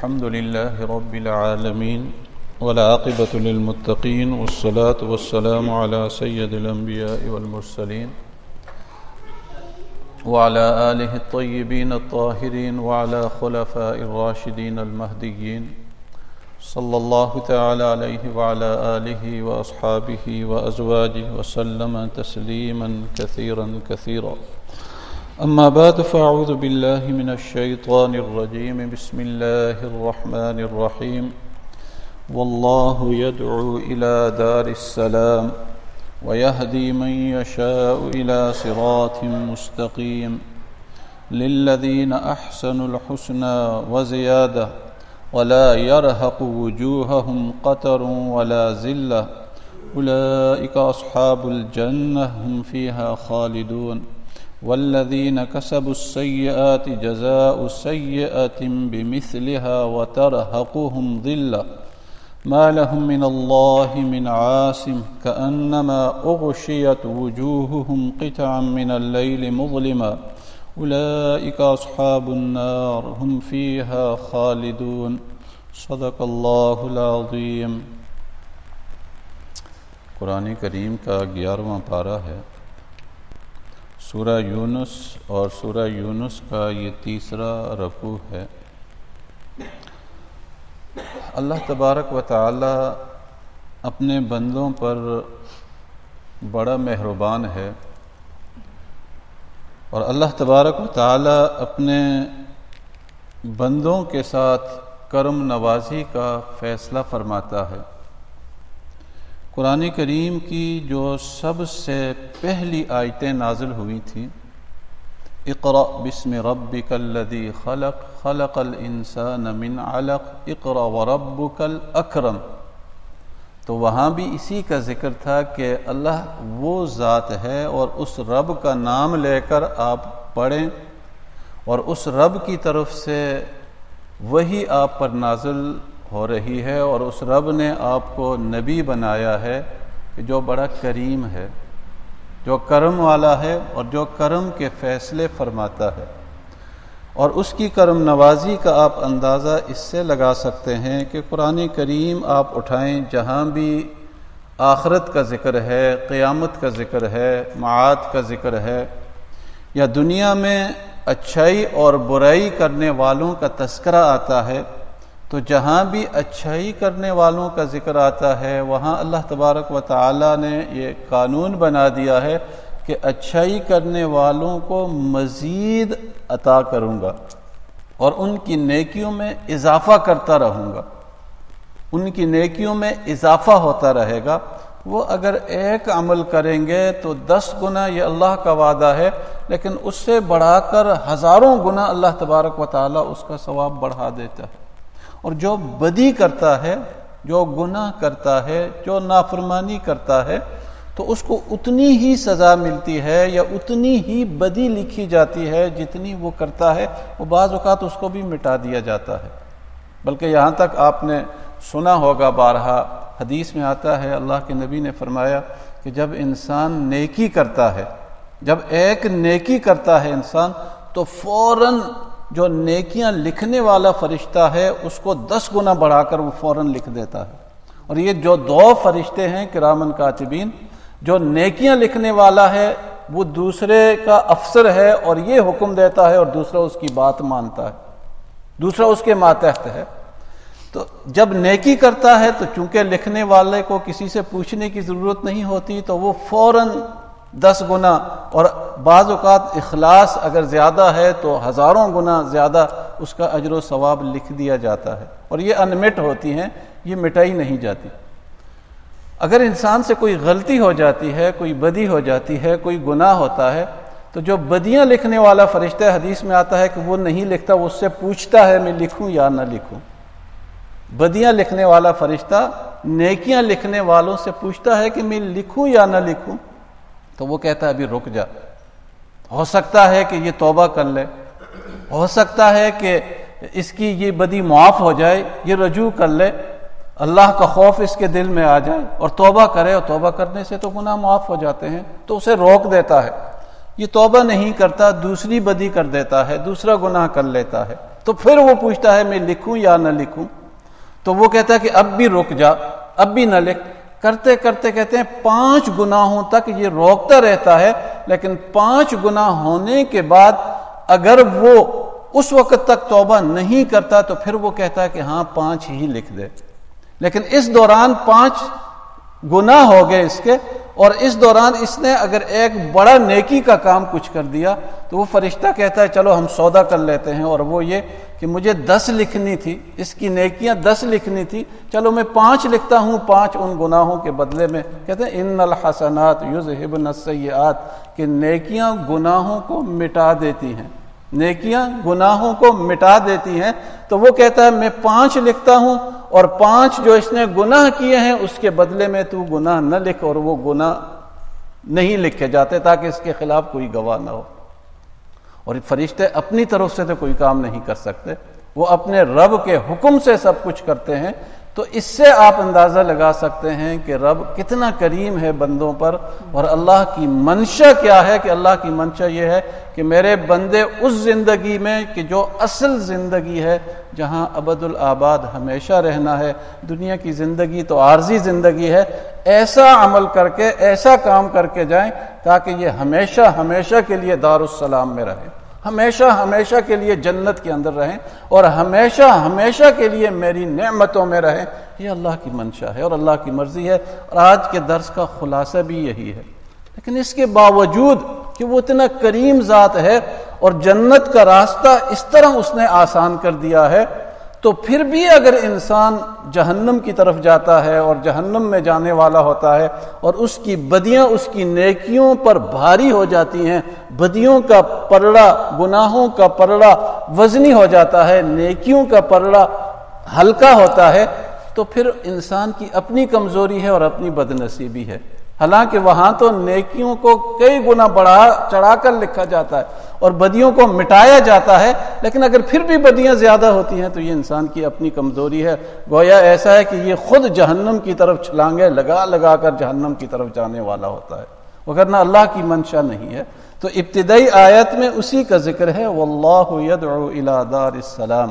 الحمد لله رب العالمين والعاقبة للمتقين والصلاة والسلام على سيد الأنبياء والمرسلين وعلى آله الطيبين الطاهرين وعلى خلفاء الراشدين المهديين صلى الله تعالى عليه وعلى آله وأصحابه وأزواجه وسلم تسليما كثيرا كثيرا. أما بعد فأعوذ بالله من الشيطان الرجيم. بسم الله الرحمن الرحيم. والله يدعو إلى دار السلام ويهدي من يشاء إلى صراط مستقيم. للذين أحسنوا الحسنى وزيادة ولا يرهق وجوههم قتر ولا ذلة أولئك أصحاب الجنة هم فيها خالدون. والذين كسبوا السيئات جزاء سيئة بمثلها وترهقهم ذلة ما لهم من الله من عاصم كأنما أغشيت وجوههم قطعا من الليل مظلما أولئك أصحاب النار هم فيها خالدون. صدق اللہ العظیم. قرآن کریم کا 11واں پارہ ہے. سورہ یونس اور سورہ یونس کا یہ تیسرا رکوع ہے. اللہ تبارک و تعالی اپنے بندوں پر بڑا مہربان ہے اور اللہ تبارک و تعالی اپنے بندوں کے ساتھ کرم نوازی کا فیصلہ فرماتا ہے. قرآن کریم کی جو سب سے پہلی آیتیں نازل ہوئی تھیں، اقرأ بسم ربک الذی خلق خلق الانسان من علق اقرأ وربک الاکرم، تو وہاں بھی اسی کا ذکر تھا کہ اللہ وہ ذات ہے اور اس رب کا نام لے کر آپ پڑھیں اور اس رب کی طرف سے وہی آپ پر نازل ہو رہی ہے اور اس رب نے آپ کو نبی بنایا ہے کہ جو بڑا کریم ہے، جو کرم والا ہے اور جو کرم کے فیصلے فرماتا ہے. اور اس کی کرم نوازی کا آپ اندازہ اس سے لگا سکتے ہیں کہ قرآن کریم آپ اٹھائیں، جہاں بھی آخرت کا ذکر ہے، قیامت کا ذکر ہے، معاد کا ذکر ہے، یا دنیا میں اچھائی اور برائی کرنے والوں کا تذکرہ آتا ہے، تو جہاں بھی اچھائی کرنے والوں کا ذکر آتا ہے وہاں اللہ تبارک و تعالی نے یہ قانون بنا دیا ہے کہ اچھائی کرنے والوں کو مزید عطا کروں گا اور ان کی نیکیوں میں اضافہ کرتا رہوں گا. ان کی نیکیوں میں اضافہ ہوتا رہے گا. وہ اگر ایک عمل کریں گے تو 10 گنا یہ اللہ کا وعدہ ہے، لیکن اس سے بڑھا کر ہزاروں گنا اللہ تبارک و تعالی اس کا ثواب بڑھا دیتا ہے. اور جو بدی کرتا ہے، جو گناہ کرتا ہے، جو نافرمانی کرتا ہے، تو اس کو اتنی ہی سزا ملتی ہے یا اتنی ہی بدی لکھی جاتی ہے جتنی وہ کرتا ہے. وہ بعض اوقات اس کو بھی مٹا دیا جاتا ہے. بلکہ یہاں تک آپ نے سنا ہوگا، بارہا حدیث میں آتا ہے، اللہ کے نبی نے فرمایا کہ جب انسان نیکی کرتا ہے، جب ایک نیکی کرتا ہے انسان، تو فوراً جو نیکیاں لکھنے والا فرشتہ ہے اس کو 10 گنا بڑھا کر وہ فوراً لکھ دیتا ہے. اور یہ جو 2 فرشتے ہیں کرامن کاتبین، جو نیکیاں لکھنے والا ہے وہ دوسرے کا افسر ہے اور یہ حکم دیتا ہے اور دوسرا اس کی بات مانتا ہے، دوسرا اس کے ماتحت ہے. تو جب نیکی کرتا ہے تو چونکہ لکھنے والے کو کسی سے پوچھنے کی ضرورت نہیں ہوتی، تو وہ فوراً 10 گنا، اور بعض اوقات اخلاص اگر زیادہ ہے تو ہزاروں گنا زیادہ اس کا اجر و ثواب لکھ دیا جاتا ہے. اور یہ انمٹ ہوتی ہیں، یہ مٹائی نہیں جاتی. اگر انسان سے کوئی غلطی ہو جاتی ہے، کوئی بدی ہو جاتی ہے، کوئی گناہ ہوتا ہے، تو جو بدیاں لکھنے والا فرشتہ، حدیث میں آتا ہے کہ وہ نہیں لکھتا، وہ اس سے پوچھتا ہے میں لکھوں یا نہ لکھوں. بدیاں لکھنے والا فرشتہ نیکیاں لکھنے والوں سے پوچھتا ہے کہ میں لکھوں یا نہ لکھوں، تو وہ کہتا ہے ابھی رک جا، ہو سکتا ہے کہ یہ توبہ کر لے، ہو سکتا ہے کہ اس کی یہ بدی معاف ہو جائے، یہ رجوع کر لے، اللہ کا خوف اس کے دل میں آ جائے اور توبہ کرے، اور توبہ کرنے سے تو گناہ معاف ہو جاتے ہیں، تو اسے روک دیتا ہے. یہ توبہ نہیں کرتا، دوسری بدی کر دیتا ہے، دوسرا گناہ کر لیتا ہے. تو پھر وہ پوچھتا ہے میں لکھوں یا نہ لکھوں، تو وہ کہتا ہے کہ اب بھی رک جا، اب بھی نہ لکھ۔ کرتے کرتے کہتے ہیں 5 گناہوں تک یہ روکتا رہتا ہے، لیکن 5 گناہ ہونے کے بعد اگر وہ اس وقت تک توبہ نہیں کرتا تو پھر وہ کہتا ہے کہ ہاں 5 ہی لکھ دے۔ لیکن اس دوران 5 گناہ ہو گئے اس کے، اور اس دوران اس نے اگر ایک بڑا نیکی کا کام کچھ کر دیا تو وہ فرشتہ کہتا ہے چلو ہم سودا کر لیتے ہیں، اور وہ یہ کہ مجھے 10 لکھنی تھی، اس کی نیکیاں 10 لکھنی تھی، چلو میں 5 لکھتا ہوں 5 ان گناہوں کے بدلے میں۔ کہتے ہیں ان الحسنات یذہبن السیئات، کہ نیکیاں گناہوں کو مٹا دیتی ہیں، نیکیاں گناہوں کو مٹا دیتی ہیں۔ تو وہ کہتا ہے میں 5 لکھتا ہوں، اور 5 جو اس نے گناہ کیے ہیں اس کے بدلے میں تو گناہ نہ لکھ، اور وہ گناہ نہیں لکھے جاتے تاکہ اس کے خلاف کوئی گواہ نہ ہو۔ اور فرشتے اپنی طرف سے تو کوئی کام نہیں کر سکتے، وہ اپنے رب کے حکم سے سب کچھ کرتے ہیں۔ تو اس سے آپ اندازہ لگا سکتے ہیں کہ رب کتنا کریم ہے بندوں پر، اور اللہ کی منشا کیا ہے، کہ اللہ کی منشا یہ ہے کہ میرے بندے اس زندگی میں کہ جو اصل زندگی ہے، جہاں ابد الآباد ہمیشہ رہنا ہے، دنیا کی زندگی تو عارضی زندگی ہے، ایسا عمل کر کے ایسا کام کر کے جائیں تاکہ یہ ہمیشہ ہمیشہ کے لیے دارالسلام میں رہے، ہمیشہ ہمیشہ کے لیے جنت کے اندر رہیں، اور ہمیشہ ہمیشہ کے لیے میری نعمتوں میں رہیں۔ یہ اللہ کی منشا ہے اور اللہ کی مرضی ہے، اور آج کے درس کا خلاصہ بھی یہی ہے۔ لیکن اس کے باوجود کہ وہ اتنا کریم ذات ہے اور جنت کا راستہ اس طرح اس نے آسان کر دیا ہے، تو پھر بھی اگر انسان جہنم کی طرف جاتا ہے اور جہنم میں جانے والا ہوتا ہے، اور اس کی بدیاں اس کی نیکیوں پر بھاری ہو جاتی ہیں، بدیوں کا پلڑا، گناہوں کا پلڑا وزنی ہو جاتا ہے، نیکیوں کا پلڑا ہلکا ہوتا ہے، تو پھر انسان کی اپنی کمزوری ہے اور اپنی بدنصیبی ہے۔ حالانکہ وہاں تو نیکیوں کو کئی گنا بڑھا چڑھا کر لکھا جاتا ہے اور بدیوں کو مٹایا جاتا ہے، لیکن اگر پھر بھی بدیاں زیادہ ہوتی ہیں تو یہ انسان کی اپنی کمزوری ہے۔ گویا ایسا ہے کہ یہ خود جہنم کی طرف چھلانگے لگا لگا کر جہنم کی طرف جانے والا ہوتا ہے، وگرنہ اللہ کی منشا نہیں ہے۔ تو ابتدائی آیت میں اسی کا ذکر ہے، واللہ یدعو الی دار السلام،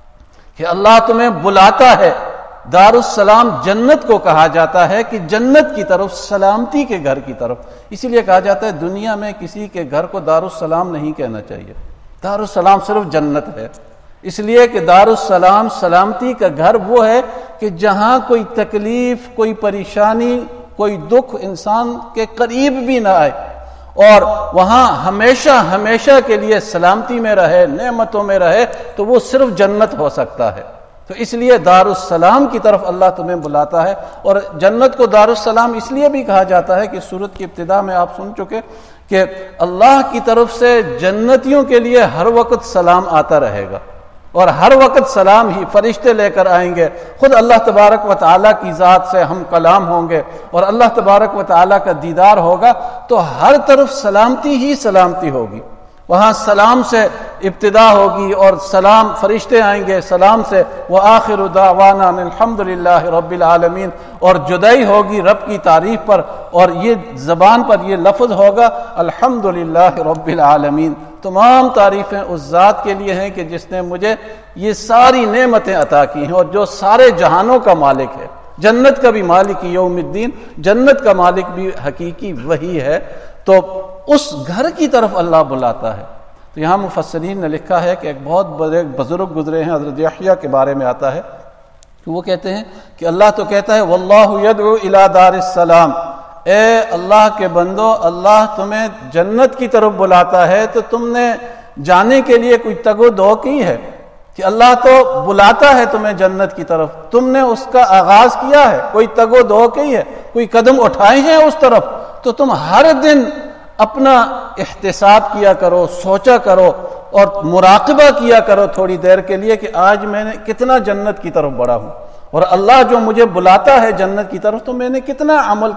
کہ اللہ تمہیں بلاتا ہے۔ دار السلام جنت کو کہا جاتا ہے کہ جنت کی طرف، سلامتی کے گھر کی طرف۔ اسی لیے کہا جاتا ہے دنیا میں کسی کے گھر کو دار السلام نہیں کہنا چاہیے، دار السلام صرف جنت ہے۔ اس لیے کہ دار السلام سلامتی کا گھر وہ ہے کہ جہاں کوئی تکلیف، کوئی پریشانی، کوئی دکھ انسان کے قریب بھی نہ آئے، اور وہاں ہمیشہ ہمیشہ کے لیے سلامتی میں رہے، نعمتوں میں رہے، تو وہ صرف جنت ہو سکتا ہے۔ تو اس لیے دار السلام کی طرف اللہ تمہیں بلاتا ہے۔ اور جنت کو دار السلام اس لیے بھی کہا جاتا ہے کہ سورت کی ابتدا میں آپ سن چکے کہ اللہ کی طرف سے جنتیوں کے لیے ہر وقت سلام آتا رہے گا، اور ہر وقت سلام ہی فرشتے لے کر آئیں گے، خود اللہ تبارک و تعالیٰ کی ذات سے ہم کلام ہوں گے، اور اللہ تبارک و تعالیٰ کا دیدار ہوگا، تو ہر طرف سلامتی ہی سلامتی ہوگی۔ وہاں سلام سے ابتدا ہوگی، اور سلام فرشتے آئیں گے سلام سے، وآخر دعوانا الحمدللہ رب العالمین، اور جدائی ہوگی رب کی تعریف پر، اور یہ زبان پر یہ لفظ ہوگا الحمدللہ رب العالمین، تمام تعریفیں اس ذات کے لیے ہیں کہ جس نے مجھے یہ ساری نعمتیں عطا کی ہیں، اور جو سارے جہانوں کا مالک ہے، جنت کا بھی مالک یوم الدین، جنت کا مالک بھی حقیقی وہی ہے۔ تو اس گھر کی طرف اللہ بلاتا ہے۔ تو یہاں مفسرین نے لکھا ہے کہ ایک بہت بڑے بزرگ گزرے ہیں، حضرت یحییٰ کے بارے میں آتا ہے کہ وہ کہتے ہیں کہ اللہ تو کہتا ہے واللہ یدعو الی دار السلام، اے اللہ کے بندو، اللہ تمہیں جنت کی طرف بلاتا ہے، تو تم نے جانے کے لیے کوئی تگ و دو کی ہے؟ کہ اللہ تو بلاتا ہے تمہیں جنت کی طرف، تم نے اس کا آغاز کیا ہے، کوئی تگ و دو کی ہے، کوئی قدم اٹھائے ہیں اس طرف؟ تو تم ہر دن اپنا احتساب کیا کرو، سوچا کرو، اور مراقبہ کیا کرو تھوڑی دیر کے لیے کہ آج میں نے کتنا جنت کی طرف بڑھا ہوں، اور اللہ جو مجھے بلاتا ہے جنت کی طرف، تو میں نے کتنا عمل،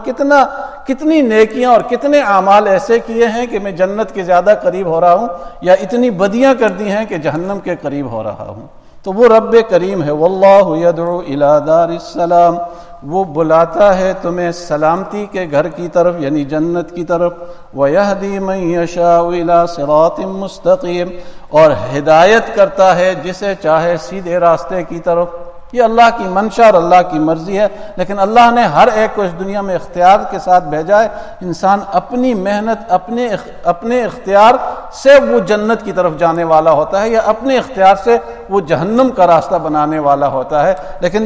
کتنی نیکیاں اور کتنے اعمال ایسے کیے ہیں کہ میں جنت کے زیادہ قریب ہو رہا ہوں، یا اتنی بدیاں کر دی ہیں کہ جہنم کے قریب ہو رہا ہوں۔ تو وہ رب کریم ہے، واللہ یدعو الی دار السلام وہ بلاتا ہے تمہیں سلامتی کے گھر کی طرف یعنی جنت کی طرف، وَيَهْدِي مَن يَشَاءُ إِلَىٰ صِرَاطٍ مُسْتَقِيمٍ، اور ہدایت کرتا ہے جسے چاہے سیدھے راستے کی طرف۔ یہ اللہ کی منشا اور اللہ کی مرضی ہے، لیکن اللہ نے ہر ایک کو اس دنیا میں اختیار کے ساتھ بھیجا ہے۔ انسان اپنی محنت اپنے اختیار سے وہ جنت کی طرف جانے والا ہوتا ہے، یا اپنے اختیار سے وہ جہنم کا راستہ بنانے والا ہوتا ہے، لیکن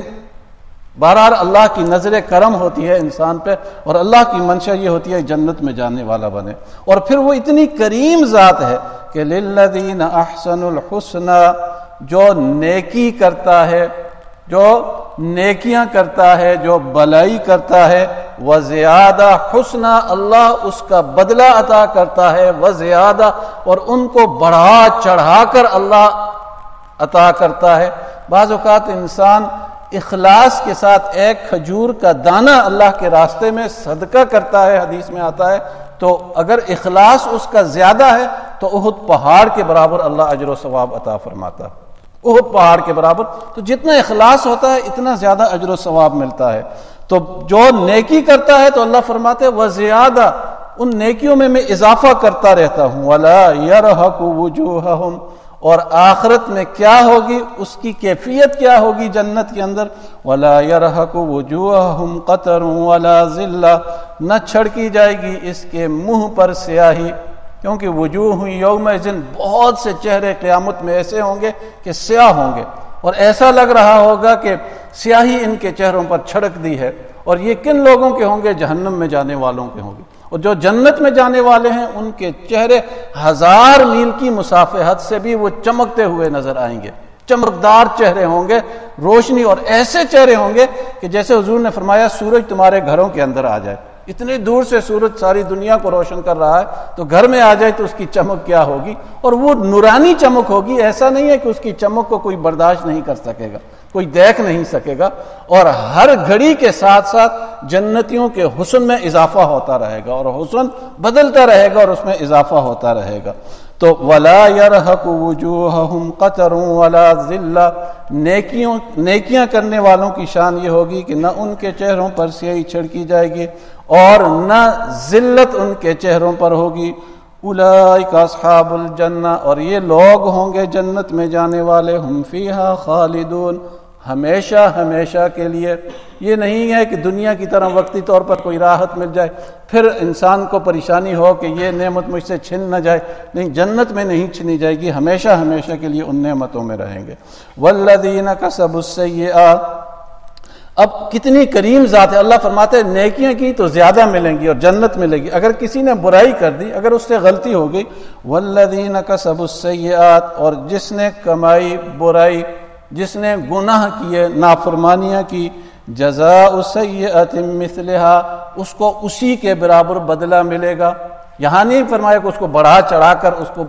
بہرحال اللہ کی نظر کرم ہوتی ہے انسان پہ، اور اللہ کی منشا یہ ہوتی ہے جنت میں جانے والا بنے۔ اور پھر وہ اتنی کریم ذات ہے کہ للذین احسنوا الحسنی، جو نیکی کرتا ہے، جو نیکیاں کرتا ہے، جو بلائی کرتا ہے، وزیادہ حسنہ، اللہ اس کا بدلہ عطا کرتا ہے، وزیادہ، اور ان کو بڑھا چڑھا کر اللہ عطا کرتا ہے۔ بعض اوقات انسان اخلاص کے ساتھ ایک کھجور کا دانہ اللہ کے راستے میں صدقہ کرتا ہے، حدیث میں آتا ہے، تو اگر اخلاص اس کا زیادہ ہے تو احد پہاڑ کے برابر اللہ اجر و ثواب عطا فرماتا ہے، احد پہاڑ کے برابر۔ تو جتنا اخلاص ہوتا ہے اتنا زیادہ اجر و ثواب ملتا ہے۔ تو جو نیکی کرتا ہے تو اللہ فرماتے ہیں وزیادہ، ان نیکیوں میں اضافہ کرتا رہتا ہوں۔ ولا يرهق وجوههم، اور آخرت میں کیا ہوگی، اس کی کیفیت کیا ہوگی جنت کے اندر، ولا يرهق وجوههم قتر ولا ذلہ، نہ چھڑکی جائے گی اس کے منہ پر سیاہی، کیونکہ وجوہ یومئذ، بہت سے چہرے قیامت میں ایسے ہوں گے کہ سیاہ ہوں گے، اور ایسا لگ رہا ہوگا کہ سیاہی ان کے چہروں پر چھڑک دی ہے۔ اور یہ کن لوگوں کے ہوں گے؟ جہنم میں جانے والوں کے ہوں گے۔ اور جو جنت میں جانے والے ہیں ان کے چہرے 1000 میل کی مسافت سے بھی وہ چمکتے ہوئے نظر آئیں گے، چمکدار چہرے ہوں گے، روشنی، اور ایسے چہرے ہوں گے کہ جیسے حضور نے فرمایا سورج تمہارے گھروں کے اندر آ جائے۔ اتنی دور سے سورج ساری دنیا کو روشن کر رہا ہے، تو گھر میں آ جائے تو اس کی چمک کیا ہوگی، اور وہ نورانی چمک ہوگی۔ ایسا نہیں ہے کہ اس کی چمک کو کوئی برداشت نہیں کر سکے گا، کوئی دیکھ نہیں سکے گا، اور ہر گھڑی کے ساتھ ساتھ جنتیوں کے حسن میں اضافہ ہوتا رہے گا، اور حسن بدلتا رہے گا، اور اس میں اضافہ ہوتا رہے گا۔ تو ولا يرهق وجوههم قتر ولا ذلہ، نیکیاں کرنے والوں کی شان یہ ہوگی کہ نہ ان کے چہروں پر سیاہی چھڑکی جائے گی اور نہ ذلت ان کے چہروں پر ہوگی۔ اولئک اصحاب الجنہ، اور یہ لوگ ہوں گے جنت میں جانے والے، ہم فیہا خالدون، ہمیشہ ہمیشہ کے لیے۔ یہ نہیں ہے کہ دنیا کی طرح وقتی طور پر کوئی راحت مل جائے پھر انسان کو پریشانی ہو کہ یہ نعمت مجھ سے چھن نہ جائے، نہیں، جنت میں نہیں چھنی جائے گی، ہمیشہ ہمیشہ کے لیے ان نعمتوں میں رہیں گے۔ والذین کسبوا السیئات، اب کتنی کریم ذات ہے، اللہ فرماتے ہیں نیکیاں کی تو زیادہ ملیں گی اور جنت ملے گی، اگر کسی نے برائی کر دی، اگر اس سے غلطی ہو گئی، والذین کسبوا السیئات، اور جس نے کمائی برائی، جس نے گناہ کیے، نافرمانیاں کی، جزاء سیئۃ مثلھا، اس کو اسی کے برابر بدلہ ملے گا۔ یہاں نہیں فرمایا کہ اس کو بڑھا چڑھا کر اس کو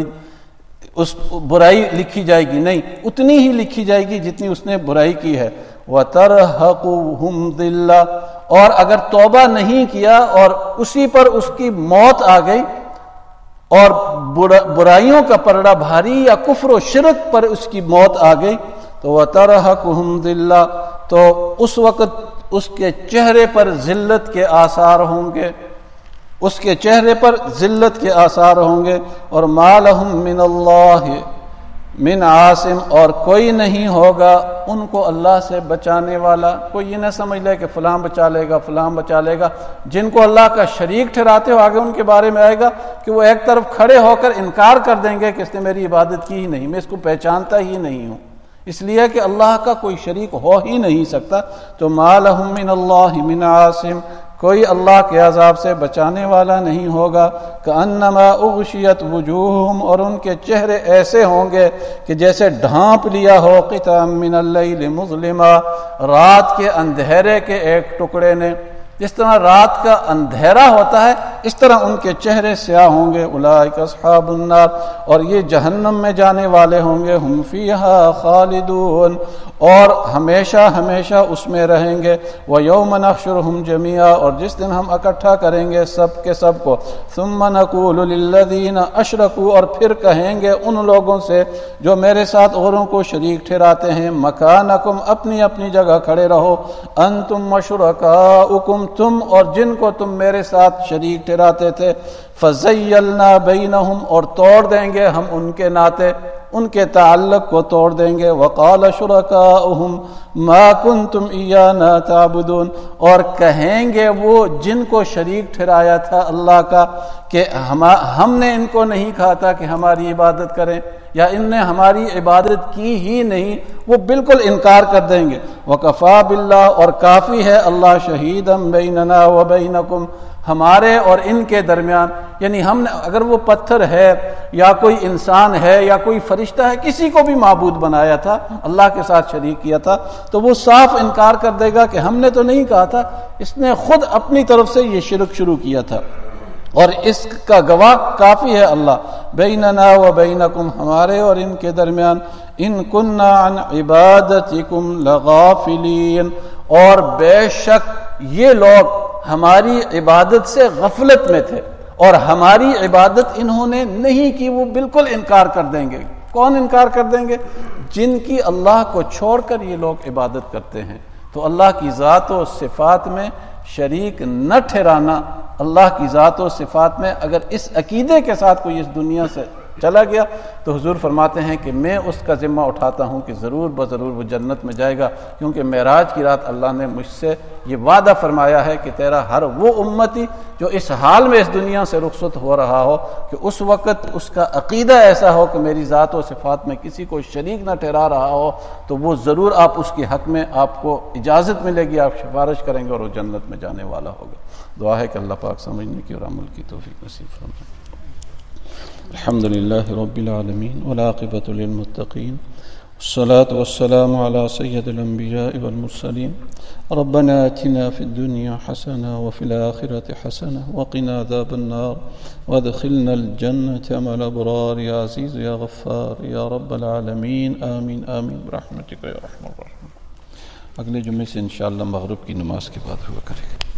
اس برائی لکھی جائے گی، نہیں، اتنی ہی لکھی جائے گی جتنی اس نے برائی کی ہے۔ وَتَرْهَقُهُمْ ذِلَّةٌ، اور اگر توبہ نہیں کیا اور اسی پر اس کی موت آ گئی اور برائیوں کا پلڑا بھاری یا کفر و شرک پر اس کی موت آ گئی، تو وَتَرْهَقُهُمْ ذِلَّةٌ، تو اس وقت اس کے چہرے پر ذلت کے آثار ہوں گے، اس کے چہرے پر ذلت کے آثار ہوں گے، اور مَا لَهُم مِّنَ اللَّهِ من عاصم، اور کوئی نہیں ہوگا ان کو اللہ سے بچانے والا۔ کوئی یہ نہ سمجھ لے کہ فلاں بچا لے گا، فلاں بچا لے گا۔ جن کو اللہ کا شریک ٹھہراتے ہو آگے ان کے بارے میں آئے گا کہ وہ ایک طرف کھڑے ہو کر انکار کر دیں گے کہ اس نے میری عبادت کی ہی نہیں، میں اس کو پہچانتا ہی نہیں ہوں، اس لیے کہ اللہ کا کوئی شریک ہو ہی نہیں سکتا۔ تو مَا لَهُم مِّنَ اللَّهِ مِنْ عاصم، کوئی اللہ کے عذاب سے بچانے والا نہیں ہوگا۔ کأنما اغشیت وجوہہم، اور ان کے چہرے ایسے ہوں گے کہ جیسے ڈھانپ لیا ہو قطعا من اللیل مظلما، رات کے اندھیرے کے ایک ٹکڑے نے۔ جس طرح رات کا اندھیرا ہوتا ہے اس طرح ان کے چہرے سیاہ ہوں گے. اولئک اصحاب النار، اور یہ جہنم میں جانے والے ہوں گے. ہم فیہا خالدون، اور ہمیشہ ہمیشہ اس میں رہیں گے. وَيَوْمَ نَحْشُرُهُمْ جَمِيعًا، اور جس دن ہم اکٹھا کریں گے سب کے سب کو. ثُمَّ نَقُولُ لِلَّذِينَ أَشْرَكُوا، اور پھر کہیں گے ان لوگوں سے جو میرے ساتھ اوروں کو شریک ٹھہراتے ہیں. مکانکم، اپنی اپنی جگہ کھڑے رہو. انتم وشرکاؤکم، تم اور جن کو تم میرے ساتھ شریک ٹھہراتے تھے. فَزَيَّلْنَا بَيْنَهُمْ، اور توڑ دیں گے ہم ان کے ناطے، ان کے تعلق کو توڑ دیں گے. وَقَالَ شُرَكَاؤُهُمْ مَا كُنْتُمْ إِيَّانَا تَعْبُدُونَ، اور کہیں گے وہ جن کو شریک ٹھہرایا تھا اللہ کا کہ ہم نے ان کو نہیں کہا تھا کہ ہماری عبادت کریں، یا ان نے ہماری عبادت کی ہی نہیں، وہ بالکل انکار کر دیں گے. وَكَفَى بِاللَّهِ، اور کافی ہے اللہ، شَهِيدًا بَيْنَنَا وَبَيْنَكُمْ، ہمارے اور ان کے درمیان. یعنی ہم نے، اگر وہ پتھر ہے یا کوئی انسان ہے یا کوئی فرشتہ ہے، کسی کو بھی معبود بنایا تھا، اللہ کے ساتھ شریک کیا تھا، تو وہ صاف انکار کر دے گا کہ ہم نے تو نہیں کہا تھا، اس نے خود اپنی طرف سے یہ شرک شروع کیا تھا. اور اس کا گواہ کافی ہے اللہ. بیننا و بینکم، ہمارے اور ان کے درمیان. ان کننا عن عبادتکم لغافلین، اور بے شک یہ لوگ ہماری عبادت سے غفلت میں تھے، اور ہماری عبادت انہوں نے نہیں کی، وہ بالکل انکار کر دیں گے. کون انکار کر دیں گے؟ جن کی اللہ کو چھوڑ کر یہ لوگ عبادت کرتے ہیں. تو اللہ کی ذات و صفات میں شریک نہ ٹھہرانا، اللہ کی ذات و صفات میں اگر اس عقیدے کے ساتھ کوئی اس دنیا سے چلا گیا تو حضور فرماتے ہیں کہ میں اس کا ذمہ اٹھاتا ہوں کہ ضرور بضرور وہ جنت میں جائے گا، کیونکہ معراج کی رات اللہ نے مجھ سے یہ وعدہ فرمایا ہے کہ تیرا ہر وہ امتی جو اس حال میں اس دنیا سے رخصت ہو رہا ہو کہ اس وقت اس کا عقیدہ ایسا ہو کہ میری ذات و صفات میں کسی کو شریک نہ ٹھہرا رہا ہو، تو وہ ضرور آپ اس کے حق میں آپ کو اجازت ملے گی، آپ سفارش کریں گے اور وہ جنت میں جانے والا ہوگا. دعا ہے کہ اللہ پاک سمجھنے کی اور عمل کی توفیق نصیب فرمائے. الحمد لله رب العالمين والعاقبة للمتقين والصلاة والسلام على سيد الأنبياء والمرسلين. ربنا آتنا في الدنيا حسنة وفي الآخرة حسنة وقنا عذاب النار وادخلنا الجنة مع الأبرار يا عزيز يا غفار يا رب العالمين. آمين آمين برحمتك يا رحمن الرحيم. اگلے جمعے سے انشاءاللہ مغرب کی نماز کے بعد ہوا کرے گا.